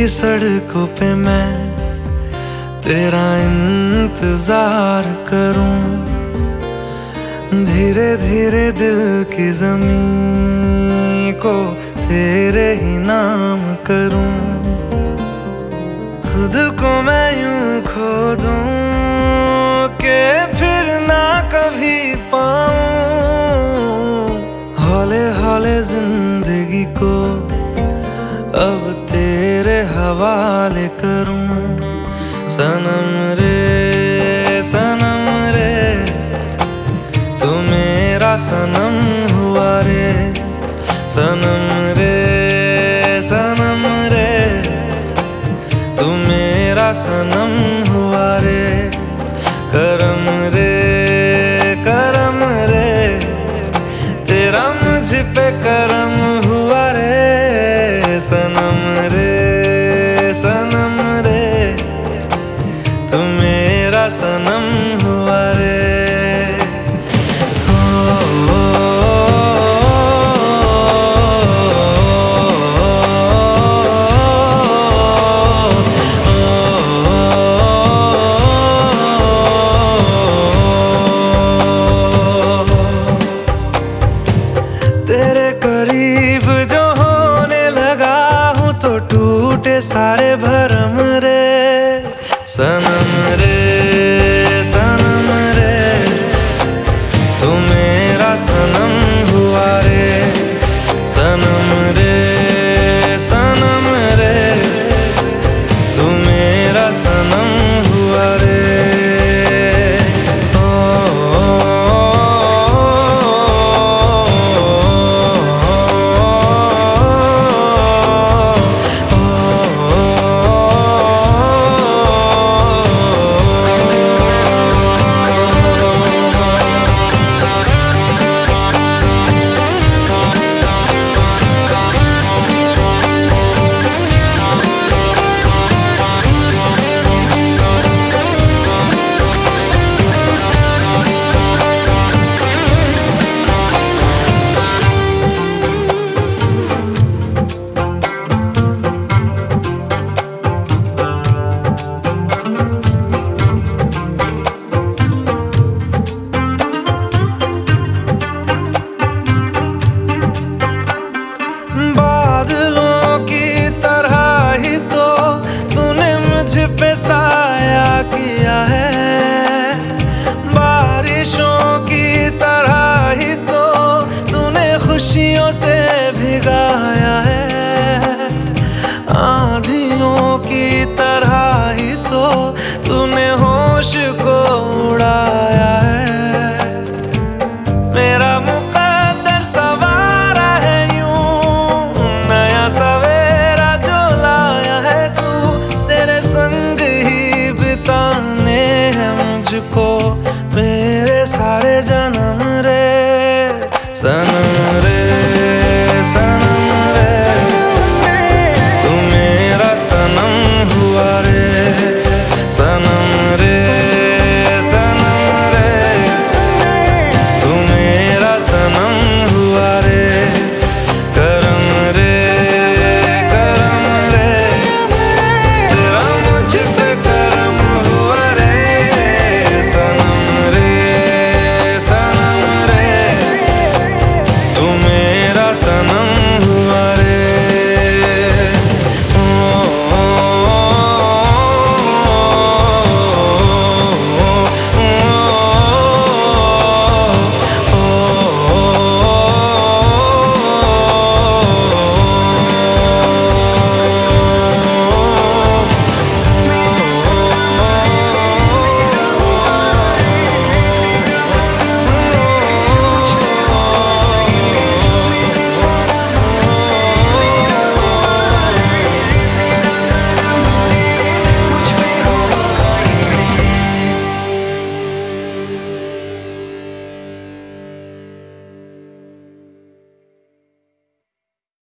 सड़कों पे मैं तेरा इंतजार करूं, धीरे धीरे दिल की ज़मीं को तेरे ही नाम करूं। खुद को मैं यूं खो दूं कि फिर ना कभी पाऊं, हौले हौले जिंदगी को अब तेरे हवाले करूं। सनम रे तू मेरा सनम हुआ रे। सनम रे तू मेरा सनम हुआ रे। करम रे तेरा मुझ पे करम हुआ रे। सनम रे तू मेरा सनम हुआ रे। तेरे करीब जो होने लगा हूँ तो टूटे सारे भरम रे। सनम रे तू मेरा सनम हुआ रे। सनम रे तू मेरा सनम हुआ रे। पे साया किया है, बारिशों की तरह ही तो तूने खुशियों से भिगाया है। आंधियों की तरह ही तो तूने होश को उड़ाया है। मेरा मुकद्दर सवारा है यूं, नया सवेरा जो लाया है तू। तेरे संग ही बिताने हैं मुझको